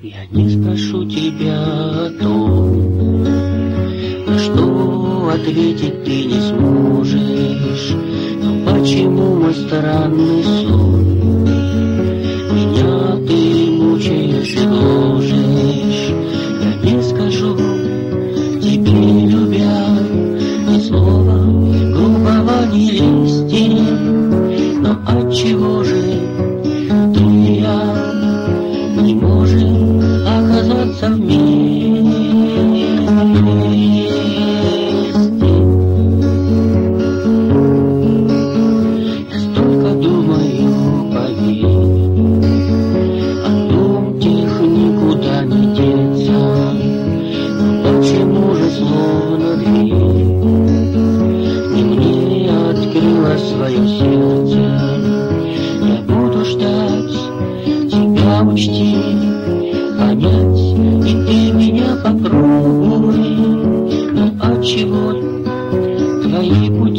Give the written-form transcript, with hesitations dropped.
Я не спрошу тебя о том, на что ответить ты не сможешь. Но почему мой странный сон меня ты мучаешь и гложешь? Я не скажу тебе, любя, ни слова грубого, ни лести. Но отчего же ты и я не можем оказаться вместе? Я столько думаю, поверь, о том тех никуда не деться. Но почему же словно дверь не мне открыла свое сердце? Я буду ждать тебя, учти, понять, и ты меня попробуй. Но отчего твои пути